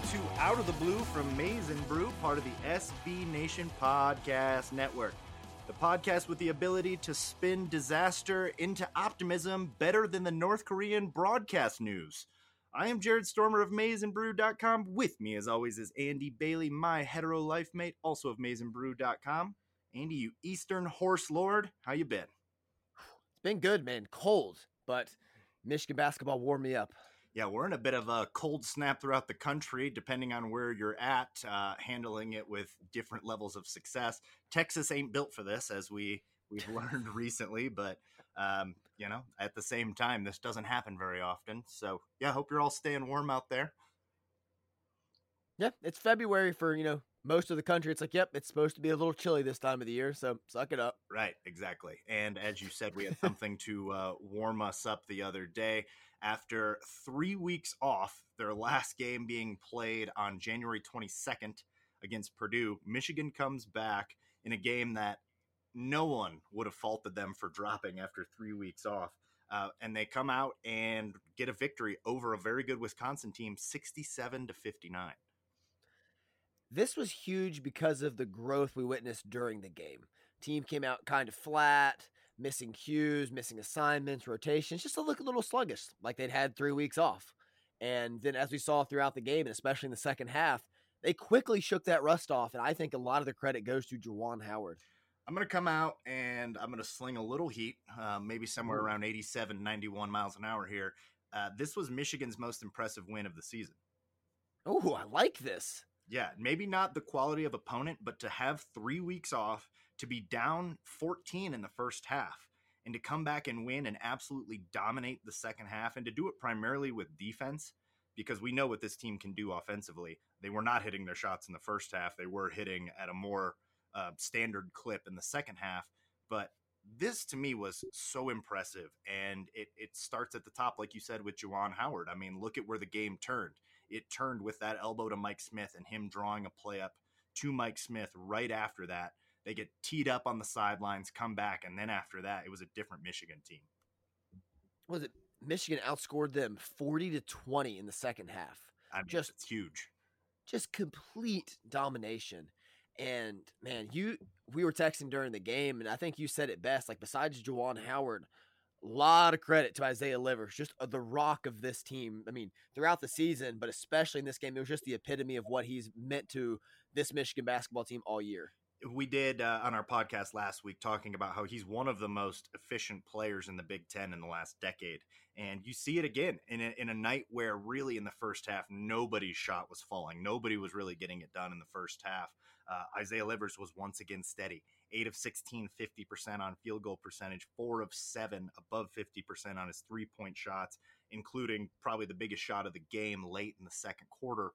to Out of the Blue from Maize n Brew, part of the SB Nation Podcast Network. The podcast with the ability to spin disaster into optimism better than the North Korean broadcast news. I am Jared Stormer of MaizeNBrew.com. With me, as always, is Andy Bailey, my hetero life mate, also of MaizeNBrew.com. Andy, you Eastern horse lord, how you been? It's been good, man. Cold, but Michigan basketball warmed me up. Yeah, we're in a bit of a cold snap throughout the country, depending on where you're at, handling it with different levels of success. Texas ain't built for this, as we've learned recently, but at the same time, this doesn't happen very often. So, yeah, I hope you're all staying warm out there. Yeah, it's February for, most of the country. It's like, yep, it's supposed to be a little chilly this time of the year, so suck it up. Right, exactly. And as you said, we had something to warm us up the other day. After 3 weeks off, their last game being played on January 22nd against Purdue, Michigan comes back in a game that no one would have faulted them for dropping after 3 weeks off. And they come out and get a victory over a very good Wisconsin team, 67-59. This was huge because of the growth we witnessed during the game. Team came out kind of flat, missing cues, missing assignments, rotations, just a little sluggish, like they'd had 3 weeks off. And then as we saw throughout the game, and especially in the second half, they quickly shook that rust off, and I think a lot of the credit goes to Juwan Howard. I'm going to come out and I'm going to sling a little heat, maybe somewhere around 87, 91 miles an hour here. This was Michigan's most impressive win of the season. Oh, I like this. Yeah, maybe not the quality of opponent, but to have 3 weeks off, to be down 14 in the first half, and to come back and win and absolutely dominate the second half, and to do it primarily with defense, because we know what this team can do offensively. They were not hitting their shots in the first half. They were hitting at a more standard clip in the second half. But this, to me, was so impressive, and it starts at the top, like you said, with Juwan Howard. I mean, look at where the game turned. It turned with that elbow to Mike Smith and him drawing a play up to Mike Smith right after that. They get teed up on the sidelines, come back, and then after that, it was a different Michigan team. Was it Michigan outscored them 40-20 in the second half? I mean, it's huge. Just complete domination. And man, we were texting during the game, and I think you said it best. Like, besides Juwan Howard, a lot of credit to Isaiah Livers, just the rock of this team. I mean, throughout the season, but especially in this game, it was just the epitome of what he's meant to this Michigan basketball team all year. We did on our podcast last week talking about how he's one of the most efficient players in the Big Ten in the last decade. And you see it again in a night where really in the first half, nobody's shot was falling. Nobody was really getting it done in the first half. Isaiah Livers was once again steady. 8 of 16, 50% on field goal percentage, 4 of 7 above 50% on his 3-point shots, including probably the biggest shot of the game late in the second quarter.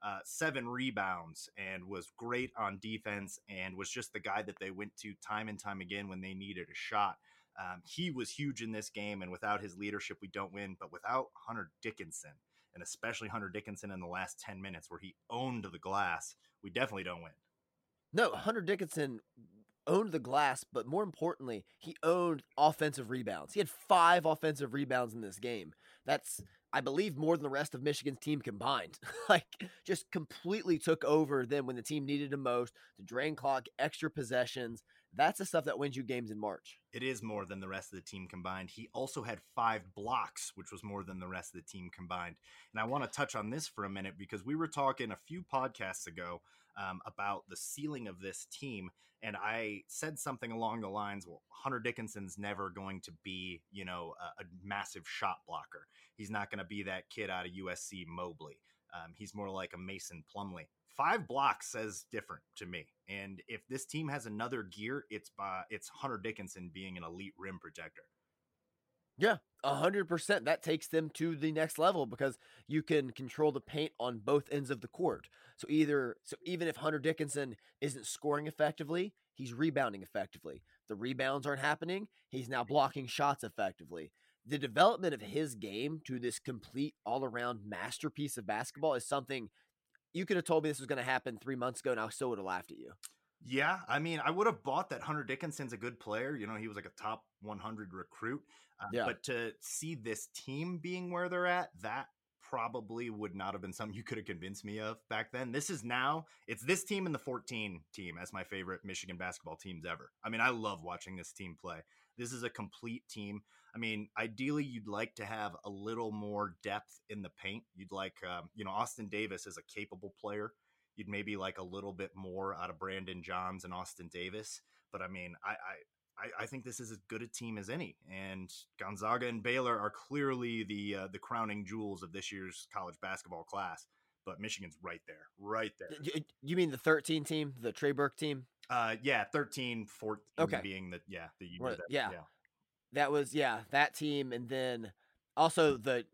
7 rebounds, and was great on defense, and was just the guy that they went to time and time again when they needed a shot. He was huge in this game, and without his leadership, we don't win. But without Hunter Dickinson, and especially Hunter Dickinson in the last 10 minutes where he owned the glass, we definitely don't win. No, Hunter Dickinson owned the glass, but more importantly, he owned offensive rebounds. He had 5 offensive rebounds in this game. That's, I believe, more than the rest of Michigan's team combined. Just completely took over them when the team needed him most. The drain clock, extra possessions. That's the stuff that wins you games in March. It is more than the rest of the team combined. He also had 5 blocks, which was more than the rest of the team combined. And I want to touch on this for a minute because we were talking a few podcasts ago about the ceiling of this team. And I said something along the lines, well, Hunter Dickinson's never going to be, a massive shot blocker. He's not going to be that kid out of USC Mobley. He's more like a Mason Plumlee. 5 blocks says different to me. And if this team has another gear, it's Hunter Dickinson being an elite rim protector. Yeah, 100%. That takes them to the next level because you can control the paint on both ends of the court. So even if Hunter Dickinson isn't scoring effectively, he's rebounding effectively. The rebounds aren't happening. He's now blocking shots effectively. The development of his game to this complete all-around masterpiece of basketball is something you could have told me this was going to happen 3 months ago, and I still would have laughed at you. Yeah, I mean, I would have bought that Hunter Dickinson's a good player. He was like a top 100 recruit. But to see this team being where they're at, that probably would not have been something you could have convinced me of back then. It's this team and the 14 team as my favorite Michigan basketball teams ever. I mean, I love watching this team play. This is a complete team. I mean, ideally, you'd like to have a little more depth in the paint. You'd like, Austin Davis is a capable player. You'd maybe like a little bit more out of Brandon Johns and Austin Davis. But I mean, I think this is as good a team as any, and Gonzaga and Baylor are clearly the crowning jewels of this year's college basketball class. But Michigan's right there, right there. You mean the 13 team, the Trey Burke team? Yeah, 13, 14 Okay. being the Yeah. That was that team, and then also the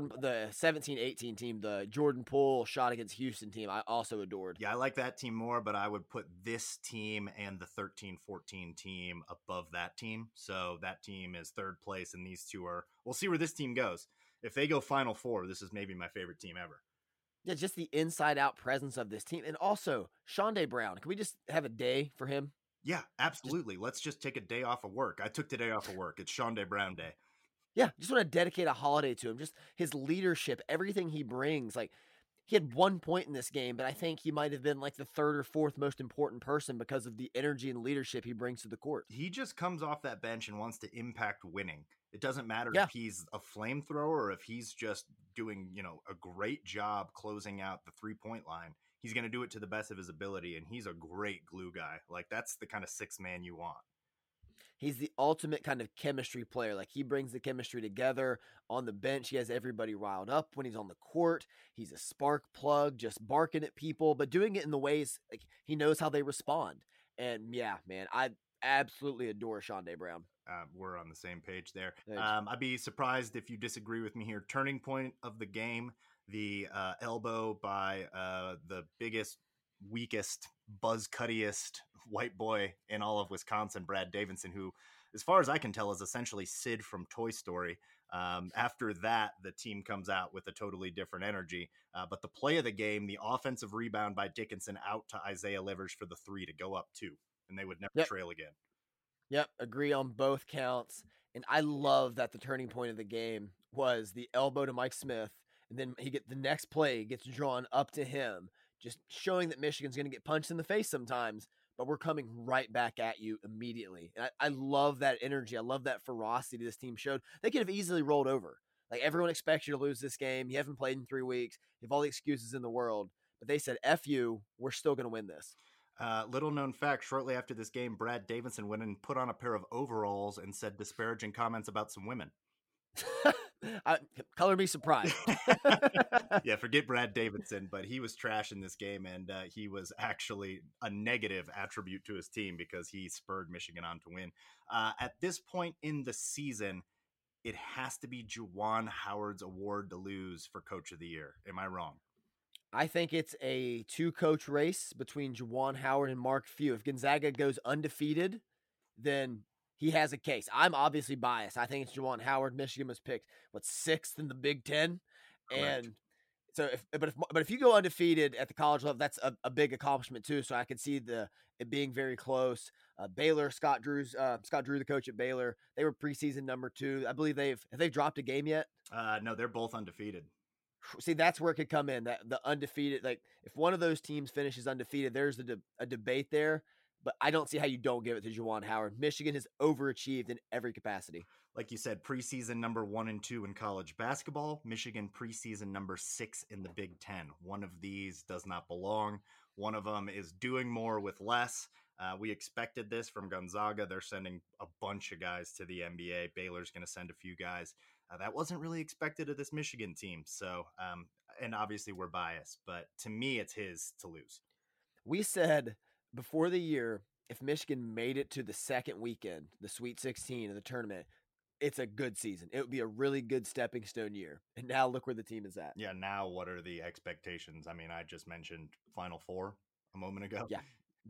17-18 team, the Jordan Poole shot against Houston team. I also adored. Yeah, I like that team more, but I would put this team and the 13-14 team above that team. So that team is third place, and these two are. We'll see where this team goes. If they go Final Four, this is maybe my favorite team ever. Yeah, just the inside-out presence of this team, and also Shondae Brown. Can we just have a day for him? Yeah, absolutely. Let's just take a day off of work. I took the day off of work. It's Shondae Brown Day. Yeah, just want to dedicate a holiday to him. Just his leadership, everything he brings. Like, he had 1 point in this game, but I think he might have been like the third or fourth most important person because of the energy and leadership he brings to the court. He just comes off that bench and wants to impact winning. It doesn't matter Yeah. if he's a flamethrower or if he's just doing, a great job closing out the 3-point line. He's going to do it to the best of his ability, and he's a great glue guy. Like, that's the kind of sixth man you want. He's the ultimate kind of chemistry player. Like, he brings the chemistry together on the bench. He has everybody riled up when he's on the court. He's a spark plug, just barking at people, but doing it in the ways like he knows how they respond. And yeah, man, I absolutely adore Shondae Brown. We're on the same page there. I'd be surprised if you disagree with me here. Turning point of the game, the elbow by the biggest, weakest, buzz cuttiest white boy in all of Wisconsin, Brad Davidson, who, as far as I can tell, is essentially Sid from Toy Story. After that, the team comes out with a totally different energy. But the play of the game, the offensive rebound by Dickinson out to Isaiah Livers for the 3 to go up 2, and they would never trail again. Yep, agree on both counts. And I love that the turning point of the game was the elbow to Mike Smith, and then the next play gets drawn up to him, just showing that Michigan's going to get punched in the face sometimes, but we're coming right back at you immediately. And I love that energy. I love that ferocity this team showed. They could have easily rolled over. Like, everyone expects you to lose this game. You haven't played in 3 weeks. You have all the excuses in the world. But they said, F you, we're still going to win this. Little known fact, shortly after this game, Brad Davidson went and put on a pair of overalls and said disparaging comments about some women. Color me surprised. Yeah, forget Brad Davidson, but he was trash in this game, and he was actually a negative attribute to his team because he spurred Michigan on to win. At this point in the season, it has to be Juwan Howard's award to lose for Coach of the Year. Am I wrong? I think it's a 2-coach race between Juwan Howard and Mark Few. If Gonzaga goes undefeated, then he has a case. I'm obviously biased. I think it's Juwan Howard. Michigan was picked 6th in the Big Ten, Correct. And so if you go undefeated at the college level, that's a big accomplishment too. So I could see it being very close. Baylor, Scott Drew, the coach at Baylor, they were preseason number 2. I believe have they dropped a game yet? No, they're both undefeated. See, that's where it could come in. That the undefeated, like if one of those teams finishes undefeated, there's a debate there. But I don't see how you don't give it to Juwan Howard. Michigan has overachieved in every capacity. Like you said, preseason number 1 and 2 in college basketball. Michigan preseason number 6 in the Big Ten. One of these does not belong. One of them is doing more with less. We expected this from Gonzaga. They're sending a bunch of guys to the NBA. Baylor's going to send a few guys. That wasn't really expected of this Michigan team. So, and obviously we're biased, but to me, it's his to lose. We said before the year, if Michigan made it to the second weekend, the Sweet 16 of the tournament, it's a good season. It would be a really good stepping stone year. And now look where the team is at. Yeah, now what are the expectations? I mean, I just mentioned Final Four a moment ago. Yeah.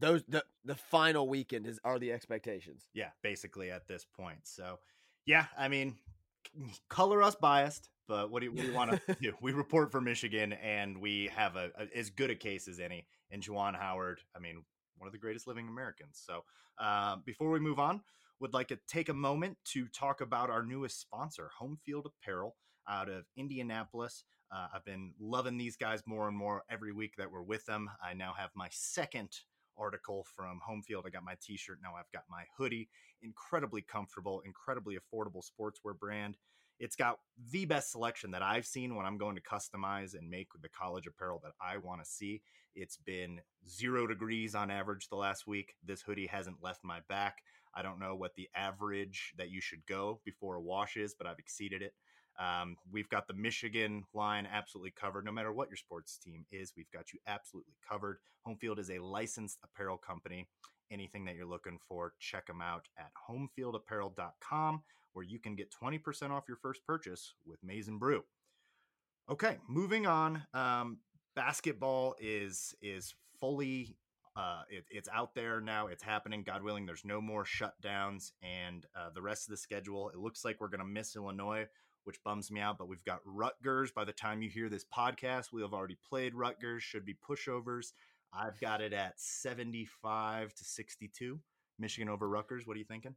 The final weekend are the expectations. Yeah, basically at this point. So, yeah, I mean, color us biased, but what do you want to do? We report for Michigan, and we have as good a case as any. And Juwan Howard, I mean, one of the greatest living Americans. So before we move on, would like to take a moment to talk about our newest sponsor, Home Field Apparel. out of Indianapolis. I've been loving these guys more and more every week that we're with them. I now have my second article from Home Field. I got my t-shirt. Now I've got my hoodie. Incredibly comfortable, incredibly affordable sportswear brand. It's got the best selection that I've seen when I'm going to customize and make the college apparel that I want to see. It's been 0 degrees on average the last week. This hoodie hasn't left my back. I don't know what the average that you should go before a wash is, but I've exceeded it. We've got the Michigan line absolutely covered. No matter what your sports team is, we've got you absolutely covered. Home Field is a licensed apparel company. Anything that you're looking for, check them out at homefieldapparel.com, where you can get 20% off your first purchase with Maize n Brew. Okay, moving on. Basketball is fully it's out there now. It's happening. God willing, there's no more shutdowns, and the rest of the schedule. It looks like we're going to miss Illinois, which bums me out. But we've got Rutgers. By the time you hear this podcast, we'll have already played Rutgers. Should be pushovers. I've got it at 75-62. Michigan over Rutgers. What are you thinking?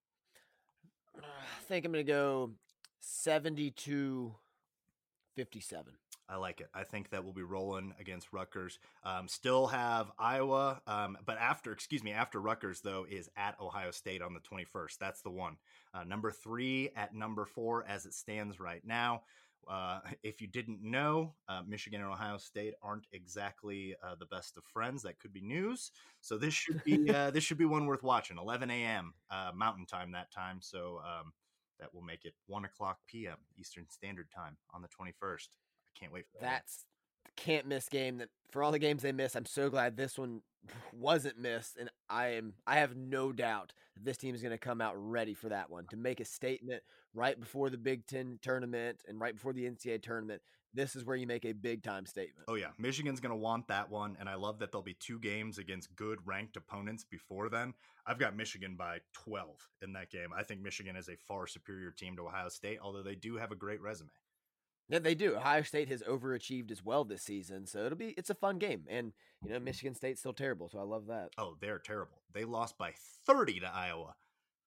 I think I'm going to go 72-57. I like it. I think that we'll be rolling against Rutgers. Still have Iowa, but after Rutgers, though, is at Ohio State on the 21st. That's the one. Number 3 at number 4 as it stands right now. If you didn't know, Michigan and Ohio State aren't exactly the best of friends. That could be news. So this should be one worth watching. 11 a.m. Mountain Time that time. So that will make it 1 o'clock p.m. Eastern Standard Time on the 21st. Can't wait for that. That's the can't miss game. That for all the games they miss, I'm so glad this one wasn't missed, and I have no doubt that this team is going to come out ready for that one to make a statement right before the Big Ten tournament and right before the NCAA tournament. This is where you make a big time statement. Oh yeah, Michigan's going to want that one, and I love that there'll be 2 games against good ranked opponents before then. I've got Michigan by 12 in that game. I think Michigan is a far superior team to Ohio State, although they do have a great resume. Yeah, they do. Ohio State has overachieved as well this season, so it's a fun game. And Michigan State's still terrible, so I love that. Oh, they're terrible. They lost by 30 to Iowa.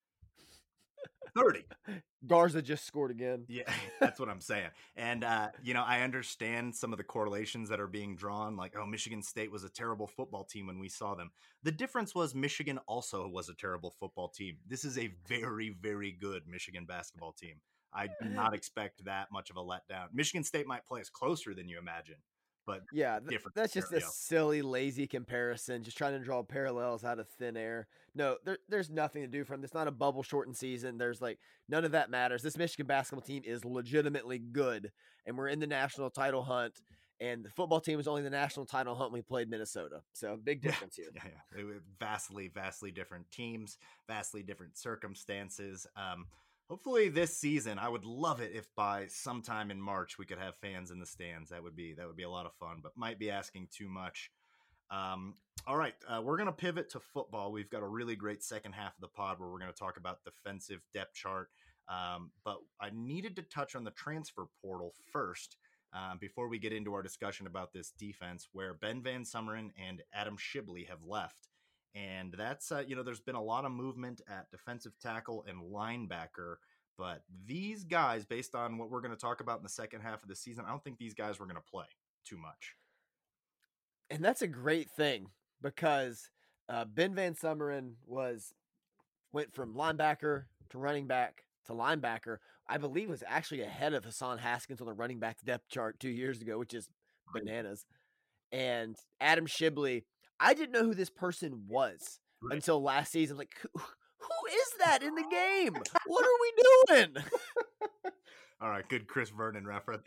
30. Garza just scored again. Yeah, that's what I'm saying. And I understand some of the correlations that are being drawn, like, oh, Michigan State was a terrible football team when we saw them. The difference was Michigan also was a terrible football team. This is a very, very good Michigan basketball team. I do not expect that much of a letdown. Michigan State might play us closer than you imagine, but yeah, that's just a silly, lazy comparison, just trying to draw parallels out of thin air. No, there's nothing to do from this. Not a bubble shortened season. There's none of that matters. This Michigan basketball team is legitimately good, and we're in the national title hunt. And the football team was only the national title hunt when we played Minnesota. So big difference here. Yeah. They were vastly, vastly different teams, vastly different circumstances. Hopefully this season, I would love it if by sometime in March we could have fans in the stands. That would be a lot of fun, but might be asking too much. All right, we're going to pivot to football. We've got a really great second half of the pod where we're going to talk about defensive depth chart. But I needed to touch on the transfer portal first before we get into our discussion about this defense, where Ben Van Sumeren and Adam Shibley have left. And that's, there's been a lot of movement at defensive tackle and linebacker. But these guys, based on what we're going to talk about in the second half of the season, I don't think these guys were going to play too much. And that's a great thing because Ben Van Sumeren went from linebacker to running back to linebacker. I believe was actually ahead of Hassan Haskins on the running back depth chart 2 years ago, which is bananas. And Adam Shibley, I didn't know who this person was until last season. Like, who is that in the game? What are we doing? All right, good Chris Vernon reference.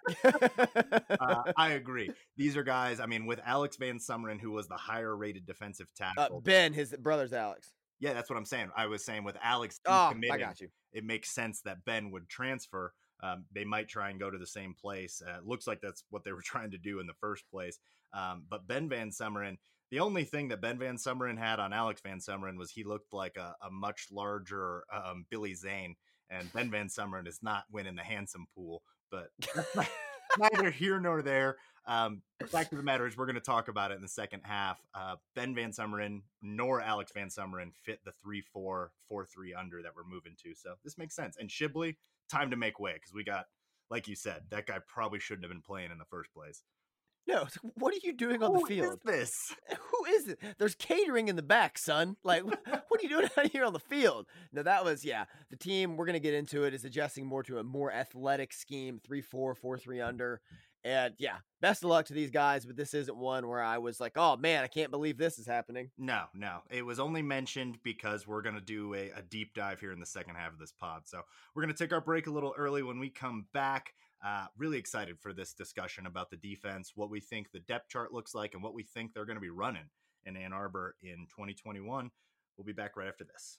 I agree. These are guys, with Alex Van Sumeren, who was the higher rated defensive tackle. Ben, his brother's Alex. Yeah, that's what I'm saying. I was saying with Alex committing, I got you. It makes sense that Ben would transfer. They might try and go to the same place. Looks like that's what they were trying to do in the first place. But Ben Van Sumeren, the only thing that Ben Van Sumeren had on Alex Van Sumeren was he looked like a much larger Billy Zane. And Ben Van Sumeren is not winning the handsome pool, but neither here nor there. The fact of the matter is we're going to talk about it in the second half. Ben Van Sumeren nor Alex Van Sumeren fit the 3-4, 4-3 under that we're moving to. So this makes sense. And Shibley, time to make way because we got, like you said, that guy probably shouldn't have been playing in the first place. No, what are you doing on the Who is field? this? Who is it? There's catering in the back, son. Like, what are you doing out here on the field? No, that was, yeah. The team, we're going to get into it, is adjusting more to a more athletic scheme, 3-4, 4-3 under. And yeah, best of luck to these guys, but this isn't one where I was like, oh man, I can't believe this is happening. No. It was only mentioned because we're going to do a deep dive here in the second half of this pod. So we're going to take our break a little early. When we come back, really excited for this discussion about the defense, what we think the depth chart looks like, and what we think they're going to be running in Ann Arbor in 2021. We'll be back right after this.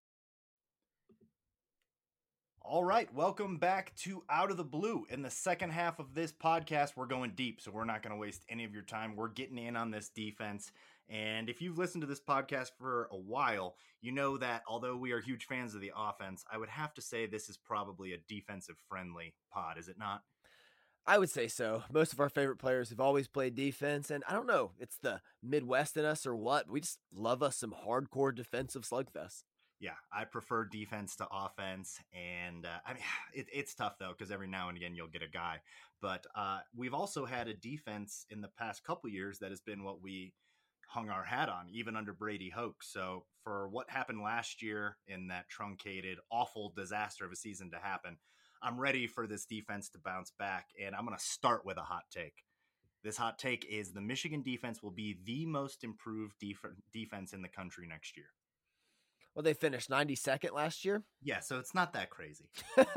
All right, welcome back to Out of the Blue. In the second half of this podcast, we're going deep, so we're not going to waste any of your time. We're getting in on this defense. And if you've listened to this podcast for a while, you know that although we are huge fans of the offense, I would have to say this is probably a defensive-friendly pod, is it not? I would say so. Most of our favorite players have always played defense, and I don't know, it's the Midwest in us or what. We just love us some hardcore defensive slugfest. Yeah, I prefer defense to offense, and I mean it's tough though because every now and again you'll get a guy. But we've also had a defense in the past couple years that has been what we hung our hat on, even under Brady Hoke. So for what happened last year in that truncated, awful disaster of a season to happen, I'm ready for this defense to bounce back, and I'm going to start with a hot take. This hot take is the Michigan defense will be the most improved defense in the country next year. Well, they finished 92nd last year. Yeah, so it's not that crazy.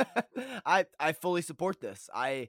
I fully support this. I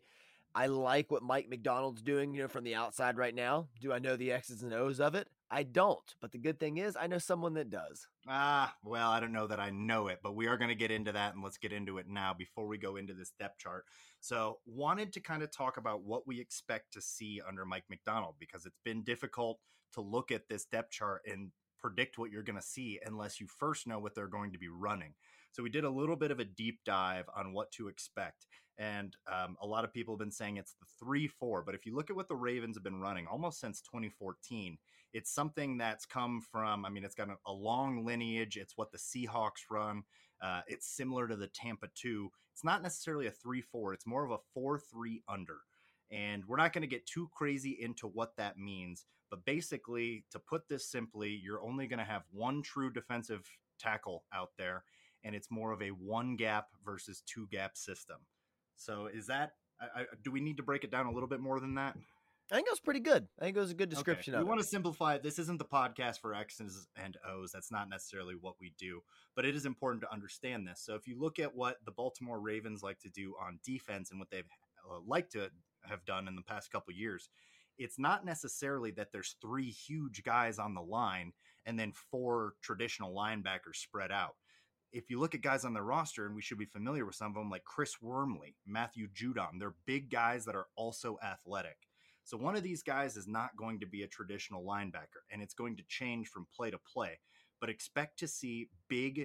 like what Mike Macdonald's doing, from the outside right now. Do I know the X's and O's of it? I don't. But the good thing is I know someone that does. Well, I don't know that I know it, but we are going to get into that, and let's get into it now before we go into this depth chart. So wanted to kind of talk about what we expect to see under Mike Macdonald, because it's been difficult to look at this depth chart and predict what you're going to see unless you first know what they're going to be running. So we did a little bit of a deep dive on what to expect. And a lot of people have been saying it's the 3-4. But if you look at what the Ravens have been running almost since 2014, it's something that's come from, it's got a long lineage. It's what the Seahawks run. It's similar to the Tampa 2. It's not necessarily a 3-4. It's more of a 4-3 under. And we're not going to get too crazy into what that means. But basically, to put this simply, you're only going to have one true defensive tackle out there, and it's more of a one gap versus two gap system. So is that, do we need to break it down a little bit more than that? I think it was pretty good. I think it was a good description of it. We want to simplify it. This isn't the podcast for X's and O's. That's not necessarily what we do, but it is important to understand this. So if you look at what the Baltimore Ravens like to do on defense and what they've liked to have done in the past couple of years, it's not necessarily that there's three huge guys on the line and then four traditional linebackers spread out. If you look at guys on their roster, and we should be familiar with some of them, like Chris Wormley, Matthew Judon, they're big guys that are also athletic. So one of these guys is not going to be a traditional linebacker, and it's going to change from play to play. But expect to see big,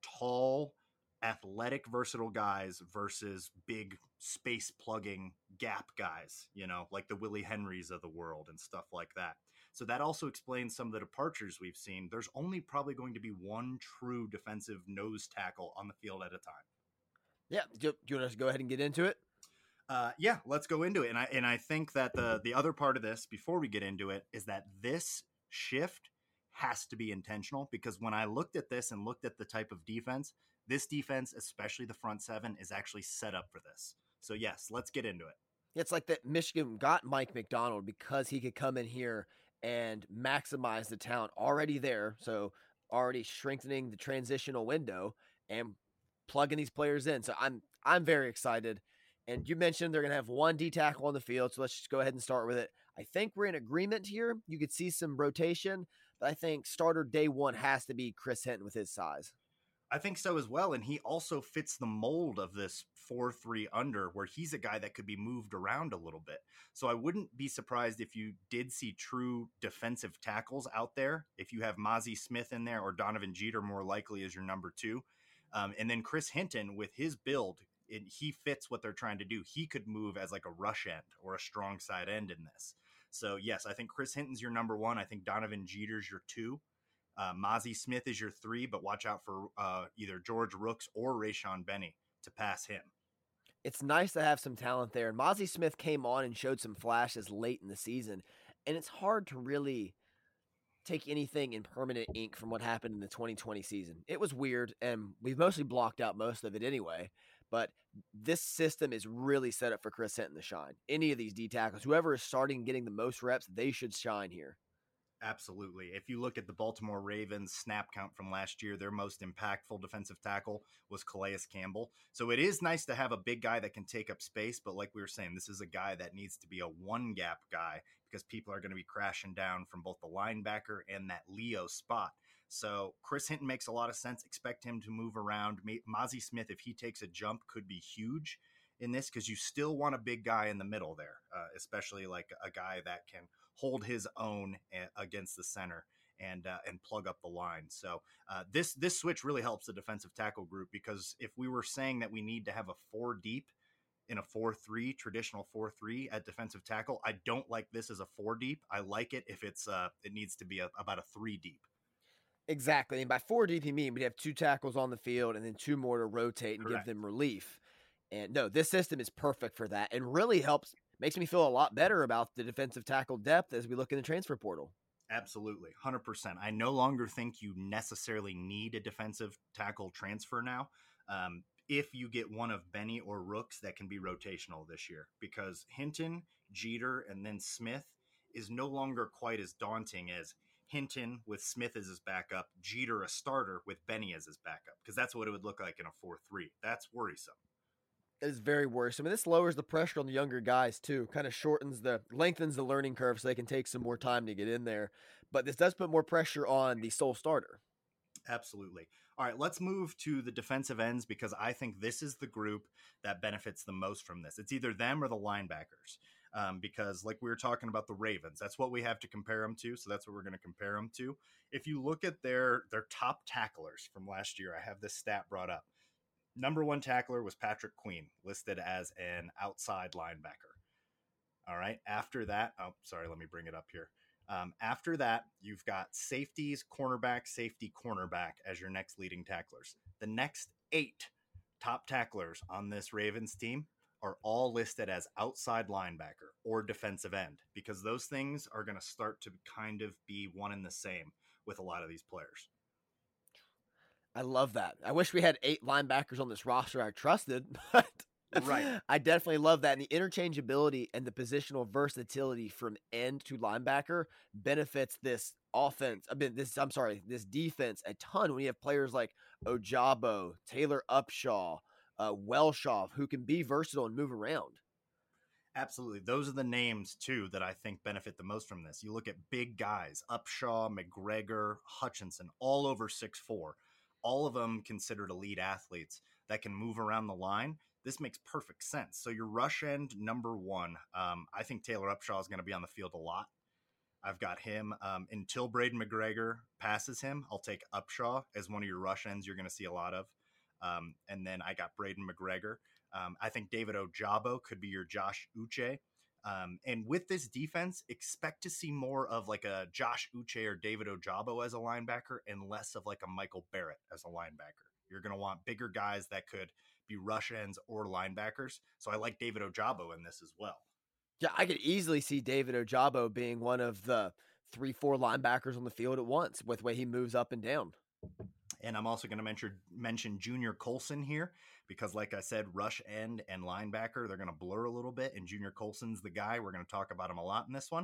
tall, athletic, versatile guys versus big space plugging gap guys, like the Willie Henrys of the world and stuff like that. So that also explains some of the departures we've seen. There's only probably going to be one true defensive nose tackle on the field at a time. Yeah. Do you want us to go ahead and get into it? Yeah, let's go into it. And I think that the other part of this, before we get into it, is that this shift has to be intentional, because when I looked at this and looked at the type of defense, this defense, especially the front seven, is actually set up for this. So yes, let's get into it. It's like that Michigan got Mike Macdonald because he could come in here and maximize the talent already there. So already strengthening the transitional window and plugging these players in. So I'm very excited. And you mentioned they're going to have one D tackle on the field. So let's just go ahead and start with it. I think we're in agreement here. You could see some rotation, but I think starter day one has to be Chris Hinton with his size. I think so as well. And he also fits the mold of this 4-3 under, where he's a guy that could be moved around a little bit. So I wouldn't be surprised if you did see true defensive tackles out there. If you have Mozzie Smith in there, or Donovan Jeter more likely as your number two. And then Chris Hinton with his build, he fits what they're trying to do. He could move as like a rush end or a strong side end in this. So yes, I think Chris Hinton's your number one. I think Donovan Jeter's your two. Mozzie Smith is your three, but watch out for either George Rooks or Rayshon Benny to pass him. It's nice to have some talent there. And Mozzie Smith came on and showed some flashes late in the season, and it's hard to really take anything in permanent ink from what happened in the 2020 season. It was weird, and we've mostly blocked out most of it anyway. But this system is really set up for Chris Hinton to shine. Any of these D tackles, whoever is starting getting the most reps, they should shine here. Absolutely. If you look at the Baltimore Ravens snap count from last year, their most impactful defensive tackle was Calais Campbell. So it is nice to have a big guy that can take up space. But like we were saying, this is a guy that needs to be a one gap guy because people are going to be crashing down from both the linebacker and that Leo spot. So Chris Hinton makes a lot of sense. Expect him to move around. Mozzie Smith, if he takes a jump, could be huge in this because you still want a big guy in the middle there, especially like a guy that can hold his own against the center and plug up the line. So this switch really helps the defensive tackle group because if we were saying that we need to have a 4 deep in a 4-3 traditional 4-3 at defensive tackle, I don't like this as a 4 deep. I like it if it needs to be about a 3 deep. Exactly. And by 4 deep, you mean we have 2 tackles on the field and then 2 more to rotate and Correct. give them relief. And no, this system is perfect for that and really makes me feel a lot better about the defensive tackle depth as we look in the transfer portal. Absolutely. 100%. I no longer think you necessarily need a defensive tackle transfer now. If you get one of Benny or Rooks that can be rotational this year, because Hinton, Jeter, and then Smith is no longer quite as daunting as Hinton with Smith as his backup, Jeter a starter with Benny as his backup, because that's what it would look like in a 4-3. That's worrisome. It is very worrisome. I mean, this lowers the pressure on the younger guys too. Kind of lengthens the learning curve so they can take some more time to get in there. But this does put more pressure on the sole starter. Absolutely. All right, let's move to the defensive ends because I think this is the group that benefits the most from this. It's either them or the linebackers. Because, like we were talking about the Ravens, that's what we have to compare them to. So that's what we're going to compare them to. If you look at their top tacklers from last year, I have this stat brought up. Number 1 tackler was Patrick Queen, listed as an outside linebacker. All right. After that, let me bring it up here. After that, you've got safeties, cornerback, safety, cornerback as your next leading tacklers. The next 8 top tacklers on this Ravens team are all listed as outside linebacker or defensive end because those things are going to start to kind of be one and the same with a lot of these players. I love that. I wish we had 8 linebackers on this roster I trusted, but Right. I definitely love that. And the interchangeability and the positional versatility from end to linebacker benefits this offense. This defense a ton when you have players like Ojabo, Taylor Upshaw, Welshoff, who can be versatile and move around. Absolutely. Those are the names, too, that I think benefit the most from this. You look at big guys, Upshaw, McGregor, Hutchinson, all over 6'4", all of them considered elite athletes that can move around the line. This makes perfect sense. So your rush end, number 1, I think Taylor Upshaw is going to be on the field a lot. I've got him until Braden McGregor passes him. I'll take Upshaw as one of your rush ends you're going to see a lot of. And then I got Braden McGregor. I think David Ojabo could be your Josh Uche. And with this defense, expect to see more of like a Josh Uche or David Ojabo as a linebacker and less of like a Michael Barrett as a linebacker. You're going to want bigger guys that could be rush ends or linebackers. So I like David Ojabo in this as well. Yeah, I could easily see David Ojabo being one of the 3-4 linebackers on the field at once with the way he moves up and down. And I'm also going to mention Junior Colson here because, like I said, rush end and linebacker, they're going to blur a little bit. And Junior Colson's the guy. We're going to talk about him a lot in this one.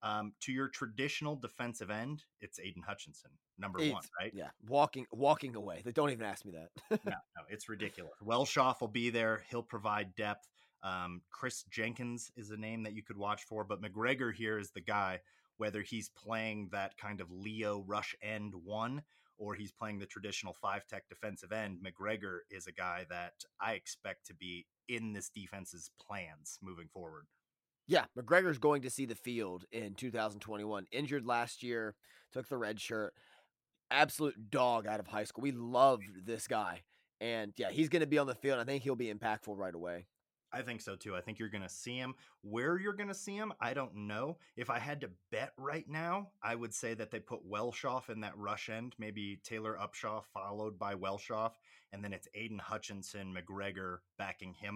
To your traditional defensive end, it's Aiden Hutchinson, number 1, right? Yeah, walking away. Don't even ask me that. No, it's ridiculous. Welshoff will be there. He'll provide depth. Chris Jenkins is a name that you could watch for, but McGregor here is the guy, whether he's playing that kind of Leo rush end 1 or he's playing the traditional 5-tech defensive end. McGregor is a guy that I expect to be in this defense's plans moving forward. Yeah, McGregor's going to see the field in 2021. Injured last year, took the red shirt. Absolute dog out of high school. We loved this guy. And yeah, he's going to be on the field. I think he'll be impactful right away. I think so too. I think you're going to see him. Where you're going to see him, I don't know. If I had to bet right now, I would say that they put Welshoff in that rush end, maybe Taylor Upshaw followed by Welshoff, and then it's Aiden Hutchinson, McGregor backing him up.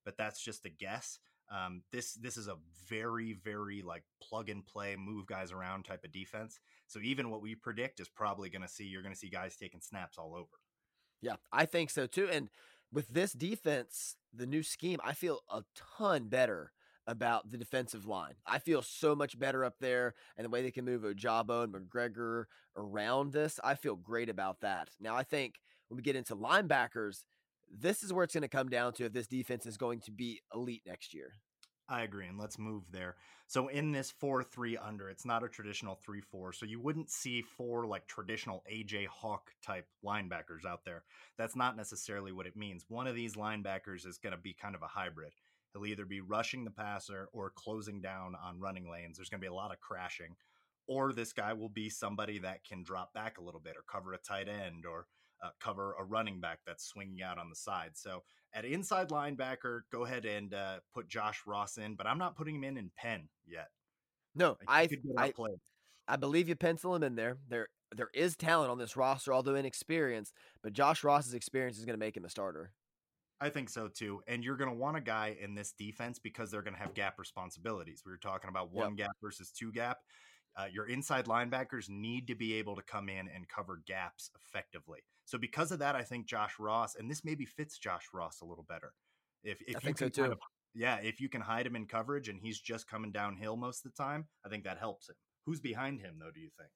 but that's just a guess. This is a very, very like plug and play, move guys around type of defense. So even what we predict is probably you're going to see guys taking snaps all over. Yeah, I think so too. And with this defense, the new scheme, I feel a ton better about the defensive line. I feel so much better up there, and the way they can move Ojabo and McGregor around this, I feel great about that. Now, I think when we get into linebackers, this is where it's going to come down to if this defense is going to be elite next year. I agree, and let's move there. So in this 4-3 under, it's not a traditional 3-4, so you wouldn't see four like traditional AJ Hawk type linebackers out there. That's not necessarily what it means. One of these linebackers is going to be kind of a hybrid. He'll either be rushing the passer or closing down on running lanes. There's going to be a lot of crashing. Or this guy will be somebody that can drop back a little bit or cover a tight end or cover a running back that's swinging out on the side. So at inside linebacker, go ahead and put Josh Ross in, but I'm not putting him in Penn yet. No, Like, he could get outplayed. I believe you pencil him in there. There is talent on this roster, although inexperienced, but Josh Ross's experience is going to make him a starter. I think so too. And you're going to want a guy in this defense because they're going to have gap responsibilities. We were talking about one gap versus two gap. Your inside linebackers need to be able to come in and cover gaps effectively. So because of that, I think Josh Ross, and this maybe fits Josh Ross a little better. If I you think can so too. if you can hide him in coverage and he's just coming downhill most of the time, I think that helps him. Who's behind him though, do you think?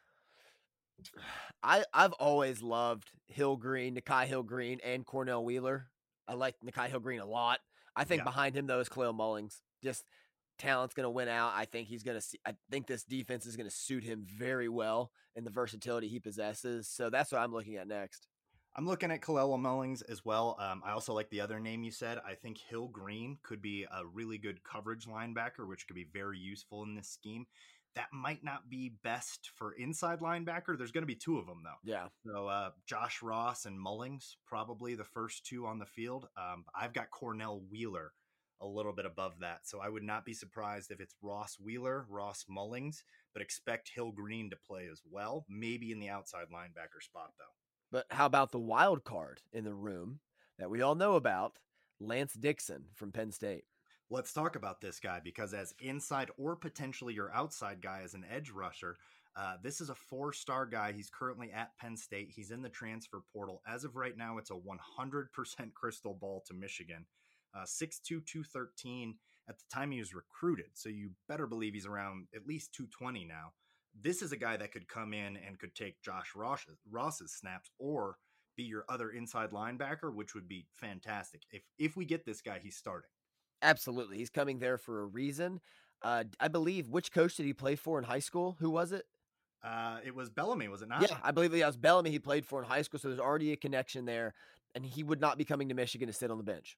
I've always loved Nikhai Hill-Green, and Cornell Wheeler. I like Nikhai Hill-Green a lot. I think behind him though is Khalil Mullings. Just talent's going to win out. I think I think this defense is going to suit him very well in the versatility he possesses. So that's what I'm looking at next. I'm looking at Khalil Mullings as well. I also like the other name you said. I think Hill-Green could be a really good coverage linebacker, which could be very useful in this scheme. That might not be best for inside linebacker. There's going to be two of them, though. Yeah. So Josh Ross and Mullings, probably the first two on the field. I've got Cornell Wheeler a little bit above that. So I would not be surprised if it's Ross Wheeler, Ross Mullings, but expect Hill-Green to play as well. Maybe in the outside linebacker spot, though. But how about the wild card in the room that we all know about, Lance Dixon from Penn State? Let's talk about this guy because as inside or potentially your outside guy as an edge rusher, this is a 4-star guy. He's currently at Penn State. He's in the transfer portal. As of right now, it's a 100% crystal ball to Michigan. 6'2", 213 at the time he was recruited. So you better believe he's around at least 220 now. This is a guy that could come in and could take Josh Ross's snaps or be your other inside linebacker, which would be fantastic. If we get this guy, he's starting. Absolutely. He's coming there for a reason. I believe, which coach did he play for in high school? Who was it? It was Bellamy, was it not? Yeah, I believe it was Bellamy he played for in high school, so there's already a connection there, and he would not be coming to Michigan to sit on the bench.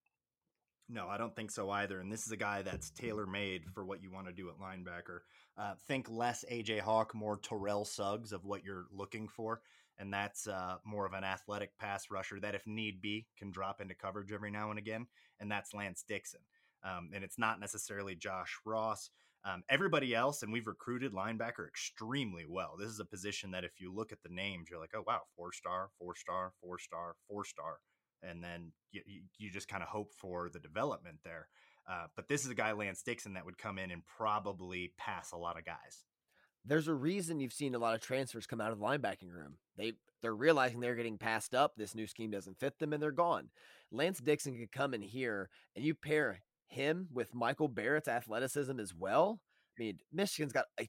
No, I don't think so either. And this is a guy that's tailor-made for what you want to do at linebacker. Think less AJ Hawk, more Terrell Suggs of what you're looking for. And that's more of an athletic pass rusher that, if need be, can drop into coverage every now and again. And that's Lance Dixon. And it's not necessarily Josh Ross. Everybody else, and we've recruited linebacker extremely well. This is a position that if you look at the names, you're like, oh, wow, 4-star, 4-star, 4-star, 4-star. And then you just kind of hope for the development there. But this is a guy, Lance Dixon, that would come in and probably pass a lot of guys. There's a reason you've seen a lot of transfers come out of the linebacking room. They're realizing they're getting passed up. This new scheme doesn't fit them, and they're gone. Lance Dixon could come in here, and you pair him with Michael Barrett's athleticism as well. I mean, Michigan's got a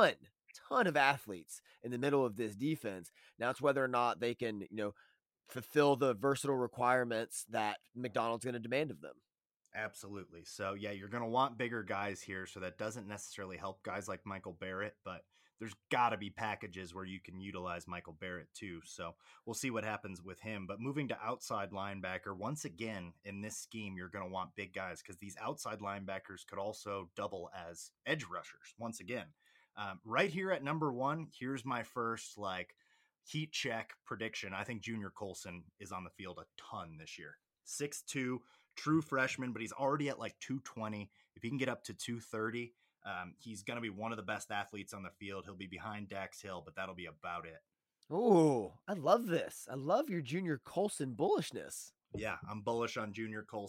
ton of athletes in the middle of this defense. Now it's whether or not they can, fulfill the versatile requirements that McDonald's going to demand of them. Absolutely. So, yeah, you're going to want bigger guys here. So that doesn't necessarily help guys like Michael Barrett, but there's got to be packages where you can utilize Michael Barrett too. So we'll see what happens with him. But moving to outside linebacker, once again, in this scheme, you're going to want big guys because these outside linebackers could also double as edge rushers once again. Right here at number 1, here's my first heat check prediction. I think Junior Colson is on the field a ton this year. 6'2", true freshman, but he's already at 220. If he can get up to 230, he's going to be one of the best athletes on the field. He'll be behind Dax Hill, but that'll be about it. Oh, I love this. I love your Junior Colson bullishness. Yeah, I'm bullish on Junior Colson.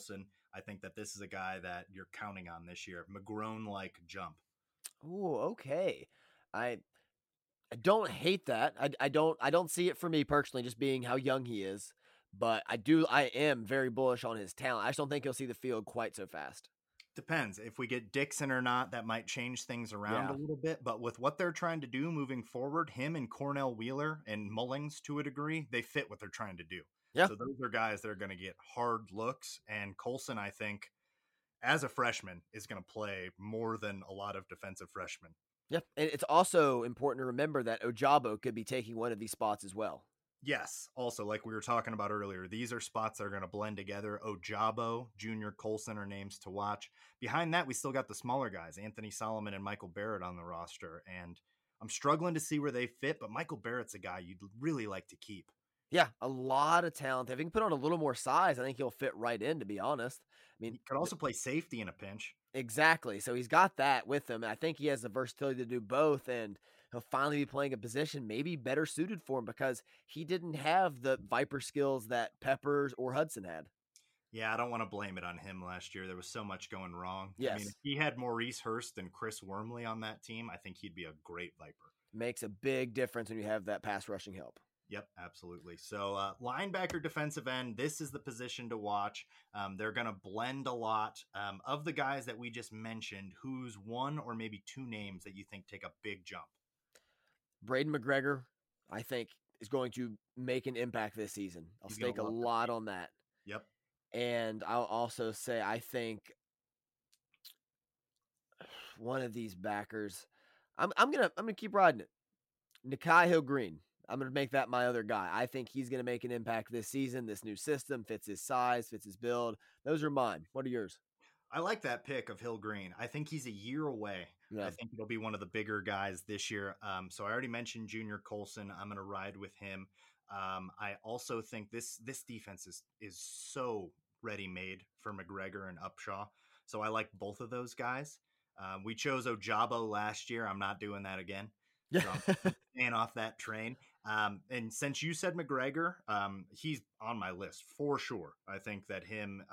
I think that this is a guy that you're counting on this year. McGrone-like jump. Ooh, okay. I I don't hate that. I don't see it for me personally, just being how young he is. But I am very bullish on his talent. I just don't think he'll see the field quite so fast. Depends. If we get Dixon or not, that might change things around a Yeah. little bit. But with what they're trying to do moving forward, him and Cornell Wheeler and Mullings to a degree, they fit what they're trying to do. Yeah. So those are guys that are going to get hard looks. And Colson, I think, as a freshman, is going to play more than a lot of defensive freshmen. Yeah. And it's also important to remember that Ojabo could be taking one of these spots as well. Yes. Also, like we were talking about earlier, these are spots that are going to blend together. Ojabo, Junior Colson are names to watch. Behind that, we still got the smaller guys, Anthony Solomon and Michael Barrett on the roster. And I'm struggling to see where they fit, but Michael Barrett's a guy you'd really like to keep. Yeah, a lot of talent. If he can put on a little more size, I think he'll fit right in, to be honest. I mean, He could also play safety in a pinch. exactly. So he's got that with him. I think he has the versatility to do both, and he'll finally be playing a position maybe better suited for him because he didn't have the Viper skills that Peppers or Hudson had. Yeah, I don't want to blame it on him last year. There was so much going wrong. I mean, if Yes, he had Maurice Hurst and Chris Wormley on that team, I think he'd be a great Viper. makes a big difference when you have that pass rushing help. Yep, absolutely. So, linebacker, defensive end, this is the position to watch. They're going to blend a lot. Of the guys that we just mentioned, who's one or maybe two names that you think take a big jump? Braden McGregor, I think, is going to make an impact this season. I'll He's going stake to a love lot on that. it. Yep. And I'll also say I think one of these backers, I'm gonna keep riding it. Nikai Hill Green. I'm gonna make that my other guy. I think he's gonna make an impact this season. This new system fits his size, fits his build. Those are mine. What are yours? I like that pick of Hill Green. I think he's a year away. I Yeah. think he'll be one of the bigger guys this year. So I already mentioned Junior Colson. I'm going to ride with him. I also think this defense is so ready made for McGregor and Upshaw. So I like both of those guys. We chose Ojabo last year. I'm not doing that again. Yeah. So I'm staying off that train. And since you said McGregor, he's on my list for sure. I think that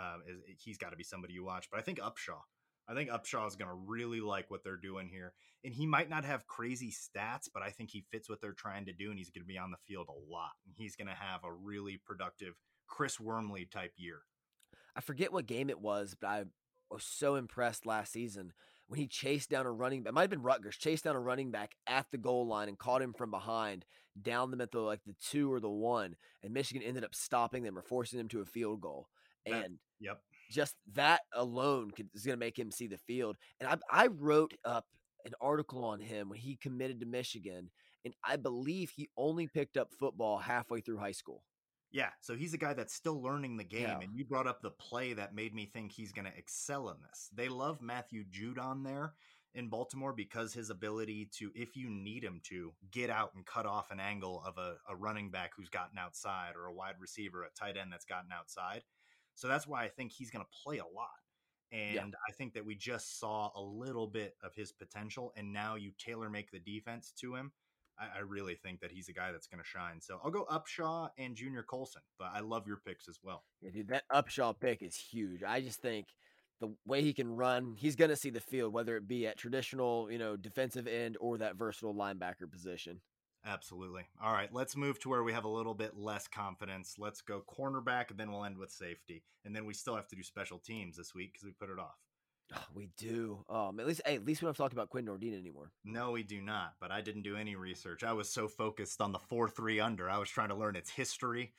he's got to be somebody you watch. But I think Upshaw. I think Upshaw is going to really like what they're doing here. And he might not have crazy stats, but I think he fits what they're trying to do. And he's going to be on the field a lot. And he's going to have a really productive Chris Wormley type year. I forget what game it was, but I was so impressed last season when he chased down a running back. It might have been Rutgers, chased down a running back at the goal line and caught him from behind, down them at the 2 or the 1, and Michigan ended up stopping them or forcing them to a field goal. That, And yep. just that alone is going to make him see the field. And I wrote up an article on him when he committed to Michigan, and I believe he only picked up football halfway through high school. Yeah, so he's a guy that's still learning the game, Yeah. and you brought up the play that made me think he's going to excel in this. They love Matthew Judon there in Baltimore because his ability to, if you need him to, get out and cut off an angle of a running back who's gotten outside or a wide receiver, a tight end that's gotten outside. So that's why I think he's going to play a lot. Yeah. And I think that we just saw a little bit of his potential, and now you tailor make the defense to him. I really think that he's a guy that's going to shine. So I'll go Upshaw and Junior Colson, but I love your picks as well. Yeah, dude, that Upshaw pick is huge. I just think the way he can run, he's going to see the field, whether it be at traditional, defensive end or that versatile linebacker position. Absolutely. All right, let's move to where we have a little bit less confidence. Let's go cornerback, and then we'll end with safety. And then we still have to do special teams this week because we put it off. Oh, we do. At least we don't have to talk about Quinn Nordine anymore. No, we do not, but I didn't do any research. I was so focused on the 4-3 under. I was trying to learn its history.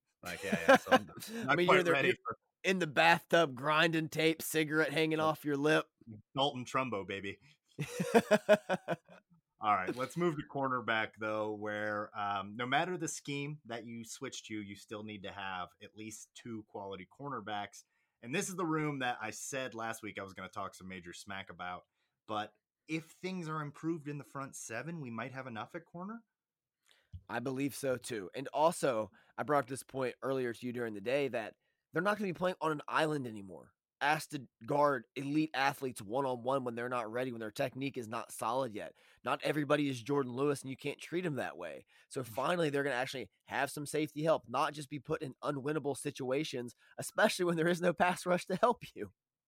Yeah. So I'm not quite ready for in the bathtub grinding tape, cigarette hanging off your lip. Dalton Trumbo, baby. All right, let's move to cornerback, though, where no matter the scheme that you switch to, you still need to have at least two quality cornerbacks. And this is the room that I said last week I was going to talk some major smack about. But if things are improved in the front seven, we might have enough at corner. I believe so, too. And also, I brought up this point earlier to you during the day that they're not going to be playing on an island anymore. asked to guard elite athletes one-on-one when they're not ready, when their technique is not solid yet. Not everybody is Jordan Lewis, and you can't treat them that way. So finally, they're going to actually have some safety help, not just be put in unwinnable situations, especially when there is no pass rush to help you.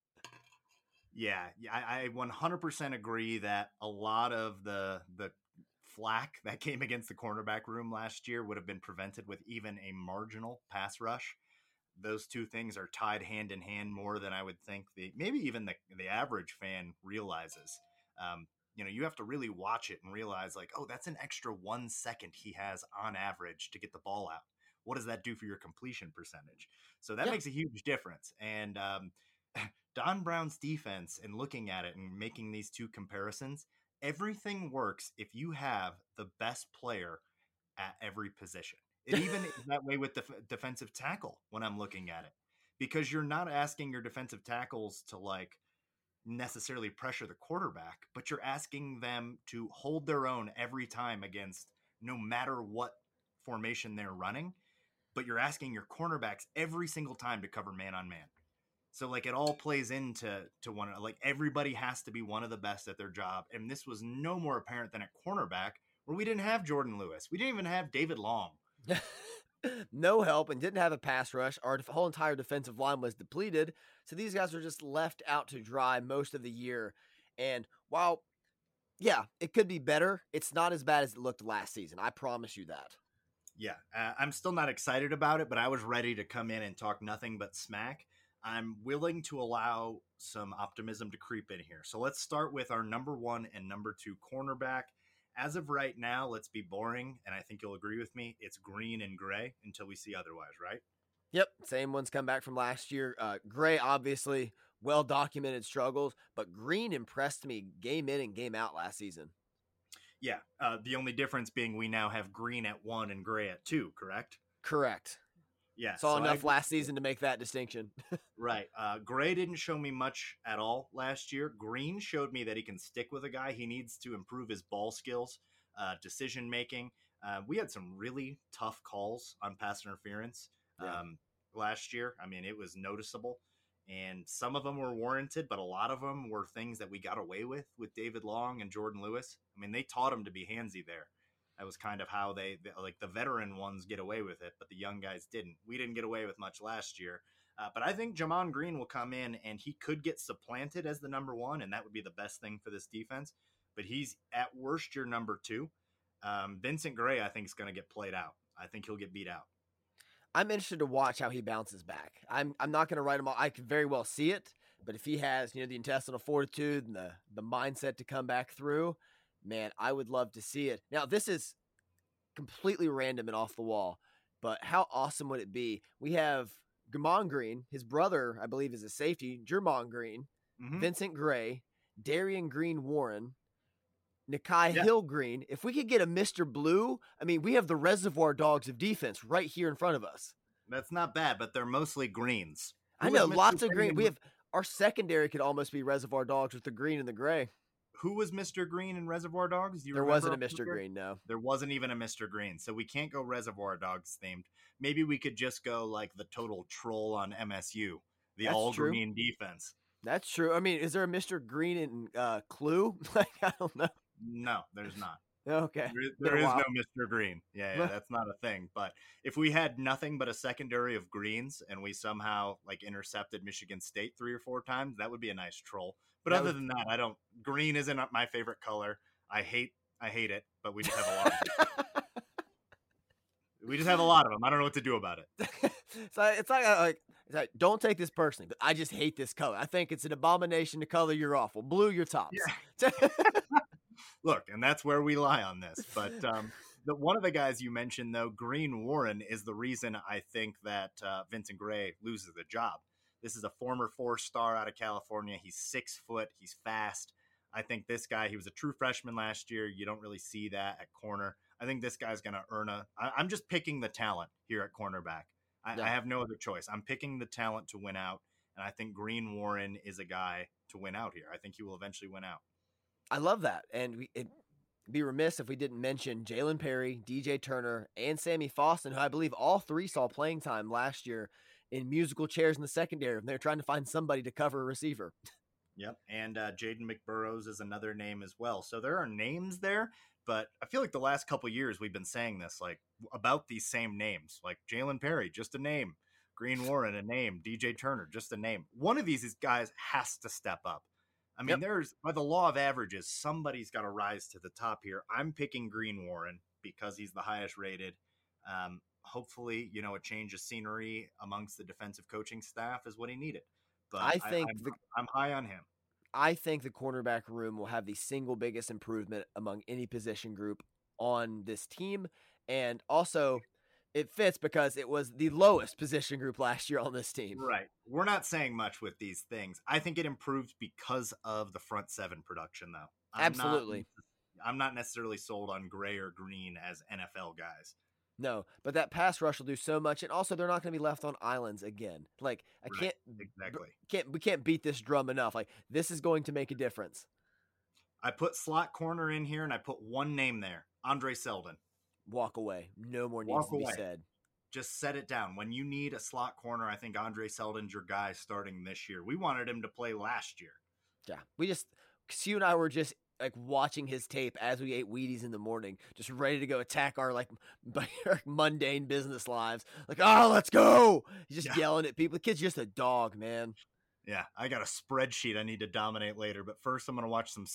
Yeah, I 100% agree that a lot of the flack that came against the cornerback room last year would have been prevented with even a marginal pass rush. Those two things are tied hand in hand more than I would think maybe even the average fan realizes. You have to really watch it and realize like, oh, that's an extra 1 second he has on average to get the ball out. What does that do for your completion percentage? So that makes a huge difference. And Don Brown's defense, and looking at it and making these two comparisons, everything works if you have the best player at every position. It even is that way with defensive tackle when I'm looking at it, because you're not asking your defensive tackles to like necessarily pressure the quarterback, but you're asking them to hold their own every time against no matter what formation they're running. But you're asking your cornerbacks every single time to cover man on man. So like it all plays into one, like everybody has to be one of the best at their job. And this was no more apparent than at cornerback, where we didn't have Jordan Lewis. We didn't even have David Long. No help, and didn't have a pass rush. Our whole entire defensive line was depleted. So these guys were just left out to dry most of the year. And while, yeah, it could be better, it's not as bad as it looked last season. I promise you that. Yeah, I'm still not excited about it, but I was ready to come in and talk nothing but smack. I'm willing to allow some optimism to creep in here. So let's start with our number 1 and number 2 cornerback. As of right now, let's be boring, and I think you'll agree with me. It's green and gray until we see otherwise, right? Yep, same ones come back from last year. Gray, obviously, well-documented struggles, but Green impressed me game in and game out last season. Yeah, the only difference being we now have Green at 1 and Gray at 2, correct? Correct. Yeah. Saw enough last season to make that distinction. Right. Gray didn't show me much at all last year. Green showed me that he can stick with a guy. He needs to improve his ball skills, decision making. We had some really tough calls on pass interference last year. I mean, it was noticeable, and some of them were warranted, but a lot of them were things that we got away with David Long and Jordan Lewis. I mean, they taught him to be handsy there. That was kind of how they like the veteran ones get away with it, but the young guys didn't. We didn't get away with much last year. But I think Jamon Green will come in and he could get supplanted as the number 1, and that would be the best thing for this defense. But he's at worst your number 2. Vincent Gray, I think, is going to get played out. I think he'll get beat out. I'm interested to watch how he bounces back. I'm not going to write him off. I could very well see it, but if he has the intestinal fortitude and the mindset to come back through, man, I would love to see it. Now, this is completely random and off the wall, but how awesome would it be? We have Gamon Green, his brother, I believe, is a safety, Jermon Green, Vincent Gray, Darian Green Warren, Nikai Hill Green. If we could get a Mr. Blue, I mean, we have the Reservoir Dogs of defense right here in front of us. That's not bad, but they're mostly greens. I know, lots of green. We have our secondary could almost be Reservoir Dogs with the green and the gray. Who was Mr. Green in Reservoir Dogs? There wasn't a Mr. Green, no. There wasn't even a Mr. Green, so we can't go Reservoir Dogs themed. Maybe we could just go like the total troll on MSU, the all-green defense. That's true. I mean, is there a Mr. Green in Clue? Like, I don't know. No, there's not. Okay. There is no Mr. Green. Yeah, that's not a thing. But if we had nothing but a secondary of greens and we somehow like intercepted Michigan State 3 or 4 times, that would be a nice troll. But other than that, green isn't my favorite color. I hate it, but we just have a lot of it. We just have a lot of them. I don't know what to do about it. So it's like don't take this personally, but I just hate this color. I think it's an abomination to color you're awful. Blue your tops. Yeah. Look, and that's where we lie on this. But one of the guys you mentioned, though, Green Warren, is the reason I think that Vincent Gray loses the job. This is a former 4-star out of California. He's 6 foot. He's fast. I think this guy, he was a true freshman last year. You don't really see that at corner. I think this guy's going to earn I'm just picking the talent here at cornerback. I have no other choice. I'm picking the talent to win out. And I think Green Warren is a guy to win out here. I think he will eventually win out. I love that. And it'd be remiss if we didn't mention Jalen Perry, DJ Turner, and Sammy Foston, who I believe all 3 saw playing time last year in musical chairs in the secondary when they're trying to find somebody to cover a receiver. Yep. And Jaden McBurrows is another name as well. So there are names there, but I feel like the last couple years we've been saying this, like about these same names, like Jalen Perry, just a name. Green Warren, a name. DJ Turner, just a name. One of these guys has to step up. I mean, Yep. there's, by the law of averages, somebody's got to rise to the top here. I'm picking Green Warren because he's the highest rated. Hopefully, a change of scenery amongst the defensive coaching staff is what he needed. But I think I'm high on him. I think the cornerback room will have the single biggest improvement among any position group on this team. And also, it fits because it was the lowest position group last year on this team. Right. We're not saying much with these things. I think it improves because of the front seven production, though. Absolutely. I'm not necessarily sold on Gray or Green as NFL guys. No, but that pass rush will do so much, and also they're not going to be left on islands again. Like Right, exactly. we can't beat this drum enough. Like this is going to make a difference. I put slot corner in here, and I put one name there, Andre Seldon. Walk away. No more needs to be said. Just set it down. When you need a slot corner, I think Andre Seldon's your guy starting this year. We wanted him to play last year. Yeah, because you and I were just like watching his tape as we ate Wheaties in the morning, just ready to go attack our mundane business lives. Like, oh, let's go! He's just yelling at people. The kid's just a dog, man. Yeah, I got a spreadsheet I need to dominate later, but first I'm gonna watch some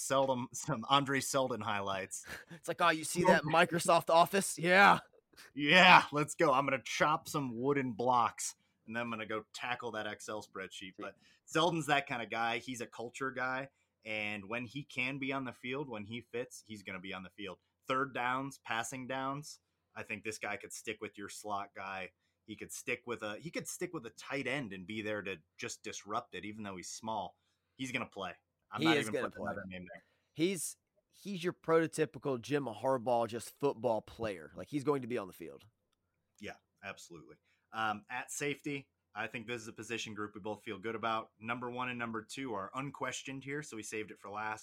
Andre Seldon highlights. It's like, oh, you see that Microsoft Office? Yeah. Yeah, let's go. I'm gonna chop some wooden blocks and then I'm gonna go tackle that Excel spreadsheet. But Seldon's that kind of guy. He's a culture guy. And when he can be on the field, when he fits, he's going to be on the field. Third downs, passing downs. I think this guy could stick with your slot guy. He could stick with a tight end and be there to just disrupt it, even though he's small. He's going to play. I'm not even putting another name there. He's your prototypical Jim Harbaugh, just football player. Like he's going to be on the field. Yeah, absolutely. At safety, I think this is a position group we both feel good about. Number 1 and number 2 are unquestioned here, so we saved it for last.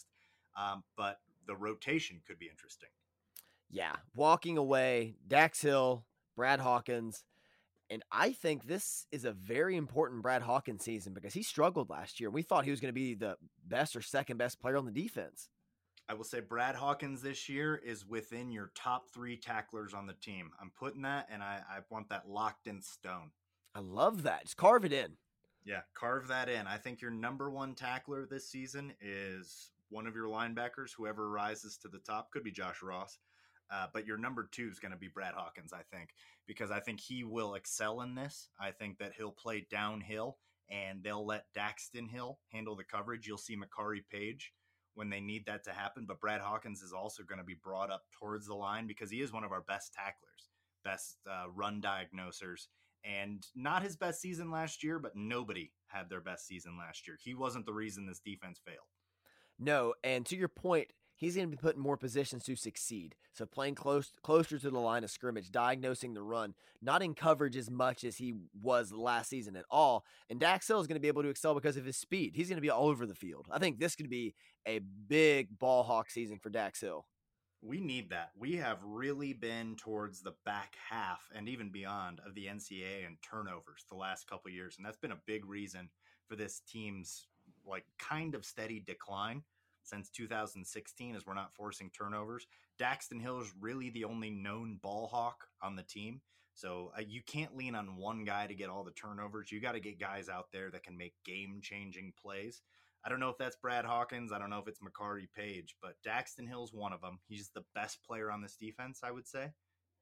But the rotation could be interesting. Yeah, walking away, Dax Hill, Brad Hawkins, and I think this is a very important Brad Hawkins season because he struggled last year. We thought he was going to be the best or second best player on the defense. I will say Brad Hawkins this year is within your top 3 tacklers on the team. I'm putting that, and I want that locked in stone. I love that. Just carve it in. Yeah, carve that in. I think your number 1 tackler this season is one of your linebackers. Whoever rises to the top could be Josh Ross. But your number 2 is going to be Brad Hawkins, I think, because I think he will excel in this. I think that he'll play downhill, and they'll let Daxton Hill handle the coverage. You'll see Makari Page when they need that to happen. But Brad Hawkins is also going to be brought up towards the line because he is one of our best tacklers, best run diagnosers. And not his best season last year, but nobody had their best season last year. He wasn't the reason this defense failed. No, and to your point, he's going to be put in more positions to succeed. So playing closer to the line of scrimmage, diagnosing the run, not in coverage as much as he was last season at all. And Dax Hill is going to be able to excel because of his speed. He's going to be all over the field. I think this could be a big ball hawk season for Dax Hill. We need that. We have really been towards the back half and even beyond of the NCAA and turnovers the last couple of years. And that's been a big reason for this team's kind of steady decline since 2016 as we're not forcing turnovers. Daxton Hill is really the only known ball hawk on the team. So you can't lean on one guy to get all the turnovers. You got to get guys out there that can make game-changing plays. I don't know if that's Brad Hawkins. I don't know if it's Makari Page, but Daxton Hill's one of them. He's the best player on this defense, I would say.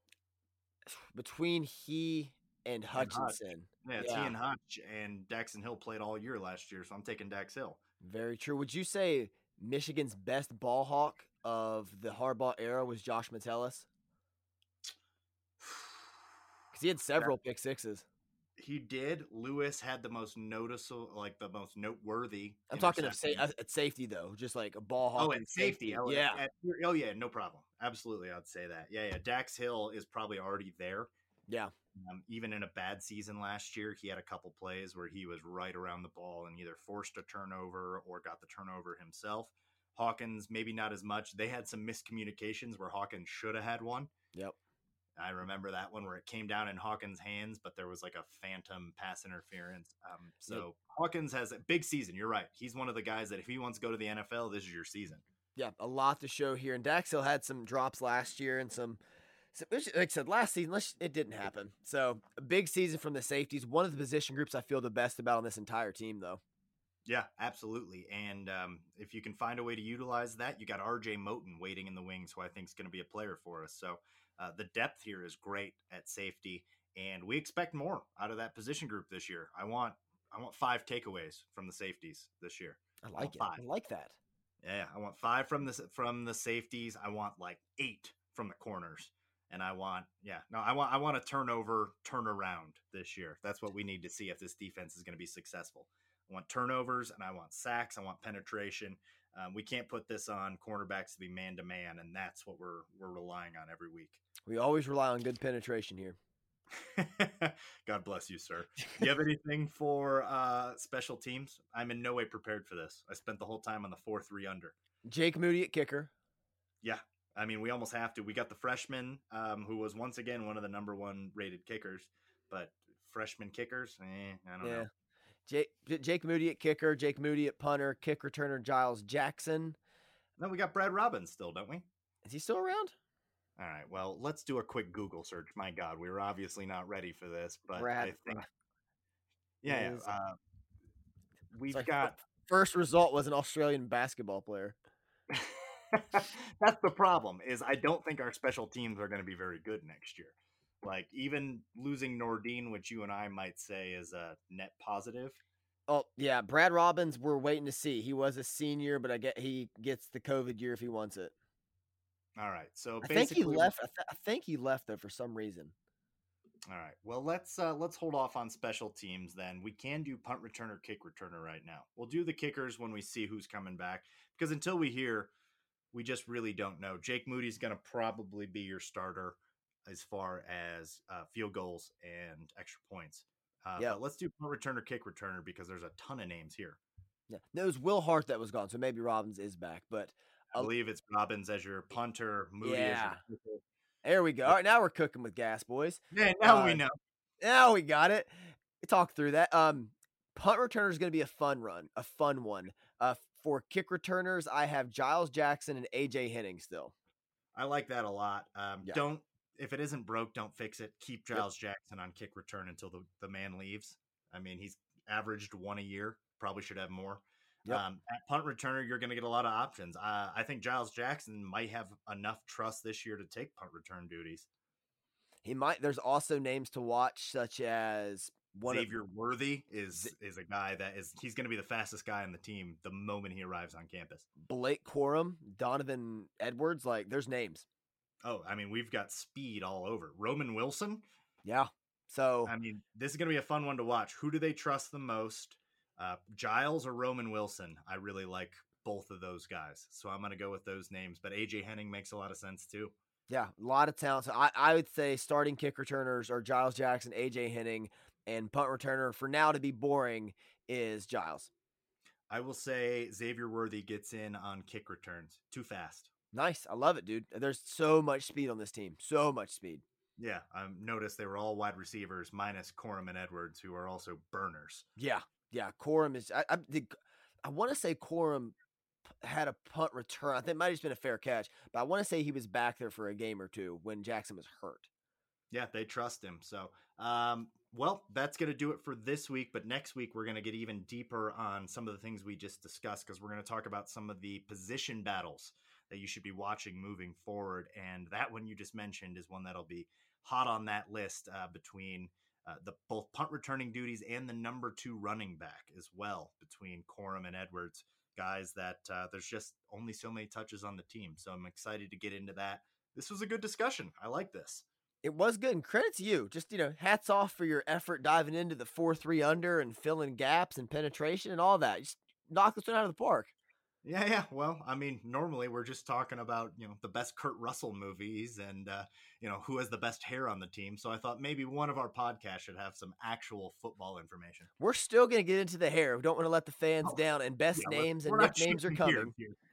Between he and Hutchinson. Yeah, T and Hutch, and Daxton Hill played all year last year, so I'm taking Dax Hill. Very true. Would you say Michigan's best ball hawk of the Harbaugh era was Josh Metellus? Because he had several pick sixes. He did. Lewis had the most noticeable, the most noteworthy. I'm talking of at safety, though, just like a ball hawk. Oh, and safety. Yeah. No problem. Absolutely, I'd say that. Yeah. Dax Hill is probably already there. Yeah. Even in a bad season last year, he had a couple plays where he was right around the ball and either forced a turnover or got the turnover himself. Hawkins, maybe not as much. They had some miscommunications where Hawkins should have had one. Yep. I remember that one where it came down in Hawkins' hands, but there was like a phantom pass interference. Yep. So Hawkins has a big season. You're right. He's one of the guys that if he wants to go to the NFL, this is your season. Yeah, a lot to show here. And Dax Hill had some drops last year and like I said, last season, it didn't happen. So a big season from the safeties. One of the position groups I feel the best about on this entire team, though. Yeah, absolutely. And if you can find a way to utilize that, you got RJ Moten waiting in the wings, who I think is going to be a player for us. So the depth here is great at safety, and we expect more out of that position group this year. I want 5 takeaways from the safeties this year. I like it. 5. I like that. Yeah, I want 5 from the safeties. I want like 8 from the corners. And I want a turnaround this year. That's what we need to see if this defense is going to be successful. I want turnovers and I want sacks. I want penetration. We can't put this on cornerbacks to be man to man, and that's what we're relying on every week. We always rely on good penetration here. God bless you, sir. Do you have anything for special teams? I'm in no way prepared for this. I spent the whole time on the 4-3 under. Jake Moody at kicker. Yeah. I mean, we almost have to. We got the freshman, who was once again one of the number 1 rated kickers, but freshman kickers, I don't know. Jake Moody at kicker, Jake Moody at punter, kick returner Giles Jackson. No, we got Brad Robbins still, don't we? Is he still around? All right. Well, let's do a quick Google search. My God, we were obviously not ready for this, but Brad, I think, we've got. First result was an Australian basketball player. That's the problem. Is I don't think our special teams are going to be very good next year. Like even losing Nordine, which you and I might say is a net positive. Oh yeah, Brad Robbins. We're waiting to see. He was a senior, but he gets the COVID year if he wants it. All right, so I think he left. I think he left though for some reason. All right, well let's hold off on special teams then. We can do punt returner, kick returner right now. We'll do the kickers when we see who's coming back, because until we hear, we just really don't know. Jake Moody's going to probably be your starter as far as field goals and extra points. But let's do punt returner, kick returner, because there's a ton of names here. Yeah, no, it was Will Hart that was gone, so maybe Robbins is back. But I believe it's Robbins as your punter, Moody as your kicker. There we go. All right, now we're cooking with gas, boys. Yeah, now we know. Now we got it. Talk through that. Punt returner is going to be a fun one. For kick returners, I have Giles Jackson and AJ Henning still. I like that a lot. If it isn't broke, don't fix it. Keep Giles Jackson on kick return until the man leaves. I mean, he's averaged 1 a year. Probably should have more. Yep. At punt returner, you're going to get a lot of options. I think Giles Jackson might have enough trust this year to take punt return duties. He might. There's also names to watch, such as Xavier Worthy is a guy he's going to be the fastest guy on the team the moment he arrives on campus. Blake Corum, Donovan Edwards, there's names. Oh, I mean, we've got speed all over. Roman Wilson. Yeah. So, I mean, this is going to be a fun one to watch. Who do they trust the most? Giles or Roman Wilson? I really like both of those guys. So I'm going to go with those names. But AJ Henning makes a lot of sense too. Yeah, a lot of talent. So I would say starting kick returners are Giles Jackson, AJ Henning, and punt returner for now to be boring is Giles. I will say Xavier Worthy gets in on kick returns. Too fast. Nice. I love it, dude. There's so much speed on this team. So much speed. Yeah. I noticed they were all wide receivers minus Corum and Edwards, who are also burners. Yeah. Yeah. Corum is, I want to say Corum had a punt return. I think it might have just been a fair catch, but I want to say he was back there for a game or two when Jackson was hurt. Yeah, they trust him. So, well, that's going to do it for this week. But next week, we're going to get even deeper on some of the things we just discussed, because we're going to talk about some of the position battles that you should be watching moving forward. And that one you just mentioned is one that'll be hot on that list between the both punt returning duties and the number 2 running back as well, between Corum and Edwards, guys that there's just only so many touches on the team. So I'm excited to get into that. This was a good discussion. I like this. It was good, and credit to you. Just, hats off for your effort diving into the 4-3 under and filling gaps and penetration and all that. Just knock this one out of the park. Yeah. Well, I mean, normally we're just talking about, the best Kurt Russell movies and, who has the best hair on the team. So I thought maybe one of our podcasts should have some actual football information. We're still going to get into the hair. We don't want to let the fans down, and best names and nicknames are coming. Here.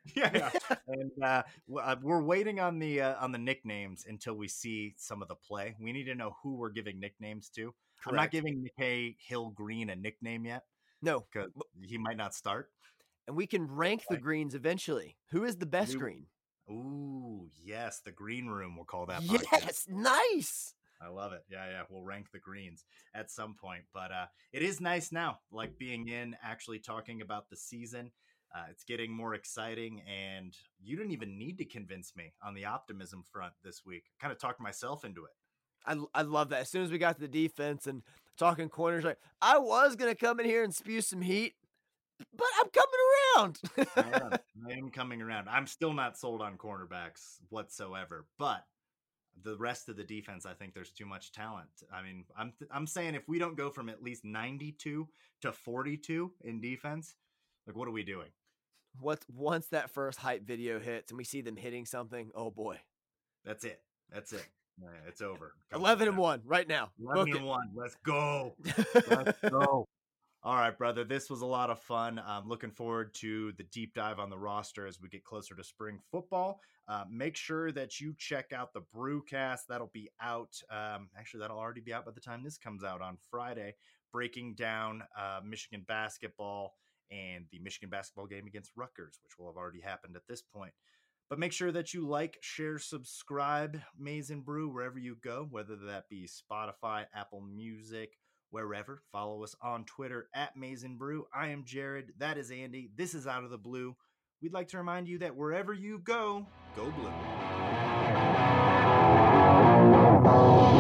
Yeah, and we're waiting on the nicknames until we see some of the play. We need to know who we're giving nicknames to. I'm not Correct. giving Nikkei Hill Green a nickname yet No. because he might not start. And we can rank the Right. greens eventually. Who is the best We- green? Ooh, yes, the green room. We'll call that podcast. Yes, nice. I love it. Yeah. We'll rank the greens at some point, but it is nice now, like being in, actually talking about the season. It's getting more exciting, and you didn't even need to convince me on the optimism front this week. Kind of talked myself into it. I love that. As soon as we got to the defense and talking corners, like I was gonna come in here and spew some heat, but I'm coming around. I am coming around. I'm still not sold on cornerbacks whatsoever, but the rest of the defense, I think there's too much talent. I mean, I'm saying if we don't go from at least 92 to 42 in defense, like what are we doing? Once that first hype video hits and we see them hitting something, oh boy. That's it. Yeah, it's over. 11-1 right now. 11-1. Let's go. Let's go. All right, brother. This was a lot of fun. I'm looking forward to the deep dive on the roster as we get closer to spring football. Make sure that you check out the Brewcast. That'll be out. Actually, that'll already be out by the time this comes out on Friday, breaking down Michigan basketball and the Michigan basketball game against Rutgers, which will have already happened at this point. But make sure that you like, share, subscribe Maize and Brew wherever you go, whether that be Spotify, Apple Music, wherever. Follow us on Twitter at Maize and Brew. I am Jared. That is Andy. This is Out of the Blue. We'd like to remind you that wherever you go, go blue.